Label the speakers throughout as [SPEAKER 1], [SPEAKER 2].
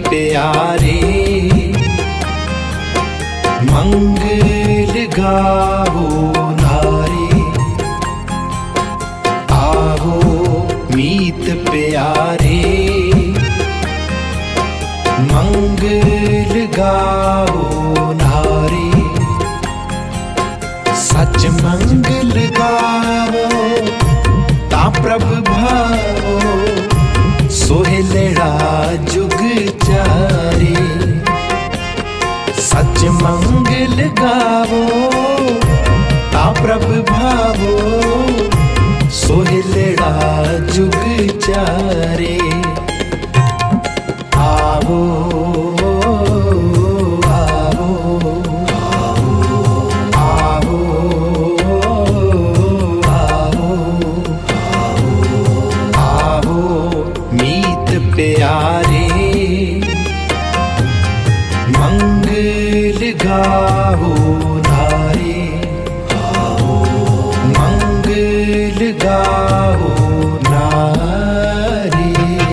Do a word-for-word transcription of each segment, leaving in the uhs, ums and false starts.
[SPEAKER 1] प्यारे, मंगल गावो नारे। आवो मीत प्यारे, मंगल गावो नारे। सच मंगल गावो ता प्रभु भावो, सोहेलड़ा जुग चारे। सच मंगल गावो ता प्रभु भावो, सोहेलड़ा जुग चारे। आवो प्यारे, मंगल गावो नारे। मंगल गावो नारे।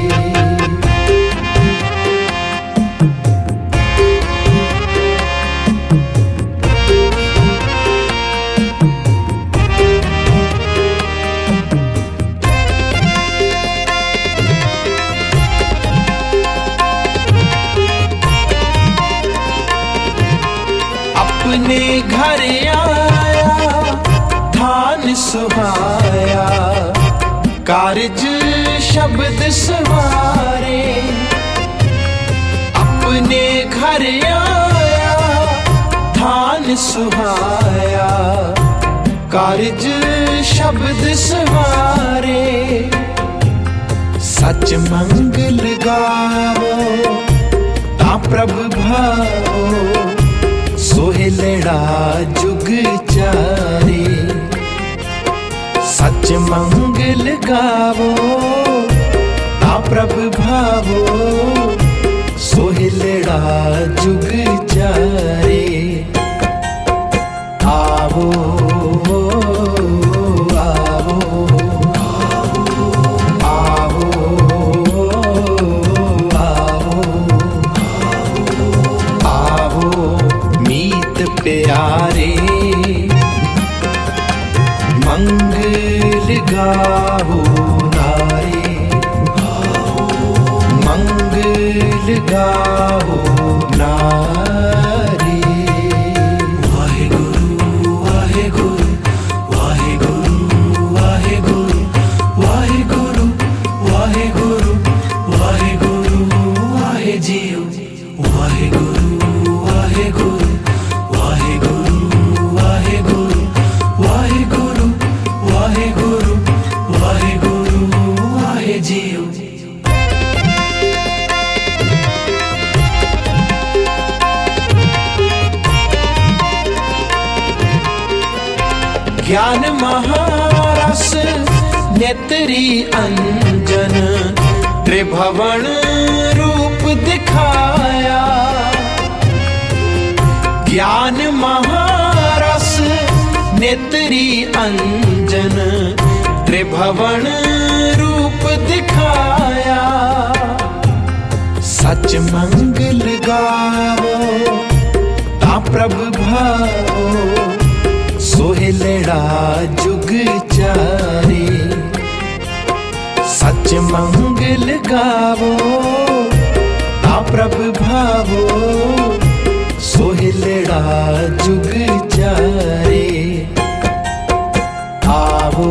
[SPEAKER 1] अपने घर आया धान सुहाया, कारज शब्द सवारे। अपने घर आया धान सुहाया, कारज शब्द सवारे। सच मंगल गावो ता प्रभु भावो, सोहेलड़ा जुग चारे। सच मंगल गावो ता प्रभु भावो, सोहेलड़ा जुग चारे। आवो प्यारे, मंगल गावो नारे। मंगल गावो नारे। वाहे गुरु वाहे गुरु वाहे गुरु वाहे गुरु वाहे गुरु वाहे गुरु वाहे गुरु वाहे जियो। वाहे गुरु वाहे गुरु ज्ञान महारस नेत्री अंजन, त्रिभुवन रूप दिखाया। ज्ञान महारस नेत्री अंजन, त्रिभुवन रूप दिखाया। सच मंगल गावो ता प्रभु भावो, सोहेलड़ा जुग चारे। सच मंगल गावो ता प्रभु भावो, सोहेलड़ा जुग चारे। आवो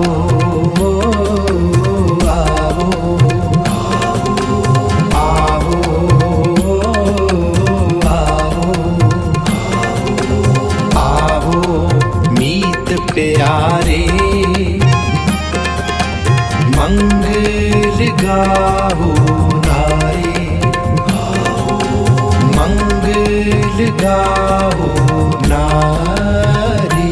[SPEAKER 1] प्यारे, मंगल गावो नारे। मंगल गावो नारे।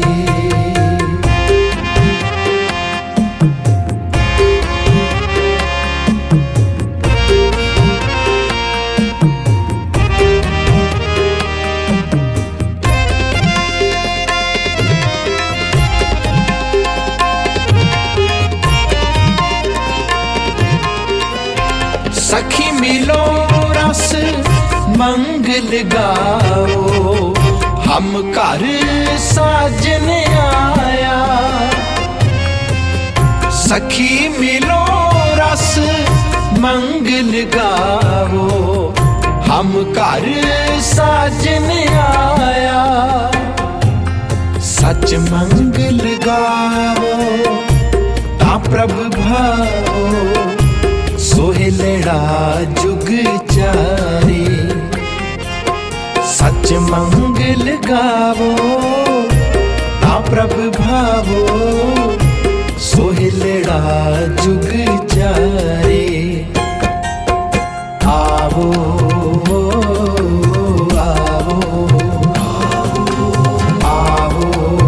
[SPEAKER 1] सखी मिलो रस मंगल गाओ, हम घर साजन आया। सखी मिलो रस मंगल गाओ, हम घर साजन आया। सच मंगल गाओ ता प्रभु भाओ, सोहेलड़ा जुग चारे। सच मंगल गावो ता प्रभु भावो, सोहेलड़ा जुग चारे। आवो आवो आवो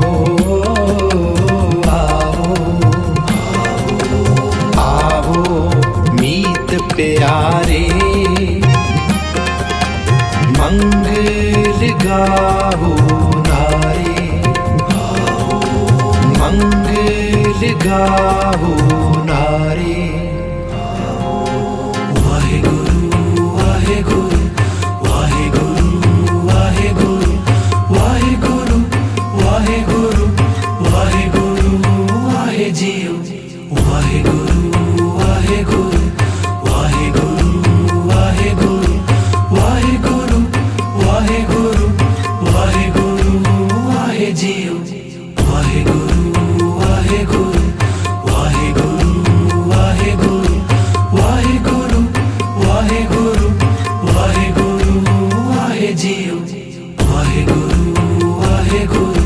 [SPEAKER 1] आवो आवो मीत प्यारे। मंगल गाओ नारे, मंगल गाओ नारे। वाहे गुरु वाहे गुरु वाहे गुरु वाहे गुरु वाहे गुरु वाहे गुरु वाहे गुरु वाहे जियो। वाहे गुरु वाहे गुरु वाहे गुरु वाहे गुरु वाहे गुरु वाहे गुरु वाहे गुरु वाहे जियो। वाहे गुरु वाहे गुरु वाहे गुरु वाहे गुरु वाहे गुरु वाहे गुरु वाहे गुरु वाहे जियो। वाहे गुरु वाहे गुरु